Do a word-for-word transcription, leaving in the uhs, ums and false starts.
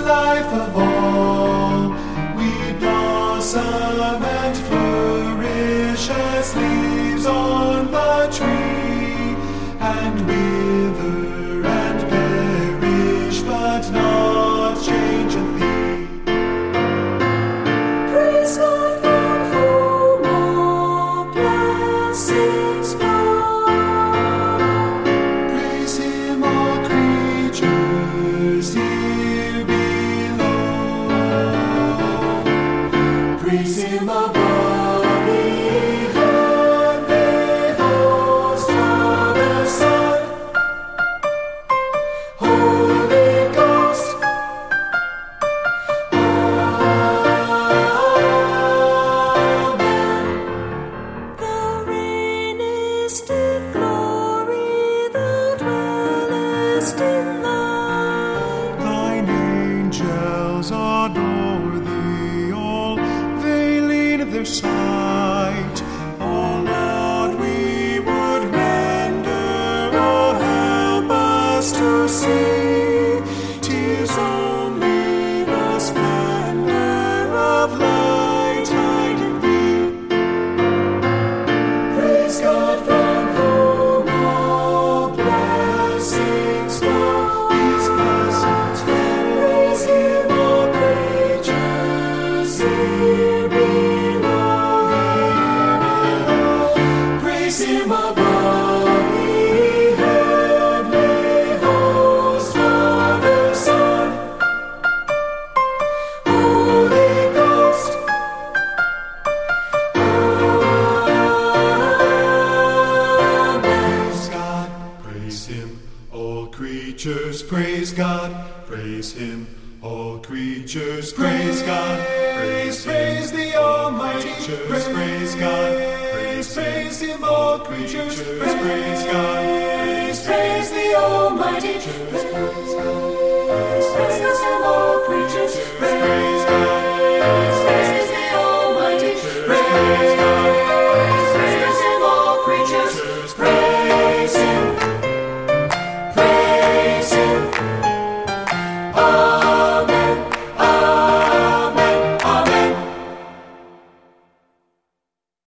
life of all. We blossom and flourish as leaves on the tree, and wither and perish, but not change a thing. Praise God from whom all blessings flow. Praise Him, all creatures here below. Praise Him above, ye heavenly hosts, Father, Son, Holy Ghost. Thou reignest in glory, thou dwellest in light. Thine angels adore thee, all veiling their sight. Oh Lord, we would render, oh help us to see. 'Tis only the splendor of light hiding thee. Praise God from whom all blessings flow. His blessings flow. Praise Him, all creatures here below. Praise Him above, ye heavenly hosts, Father, Son, Holy Ghost. Praise God, praise Him, all creatures, praise God, praise Him, all creatures, praise God, praise praise the Almighty, praise, praise God, praise, praise Him, all creatures, praise God, praise, praise the Almighty, praise, praise God, praise, praise Him, all creatures, praise.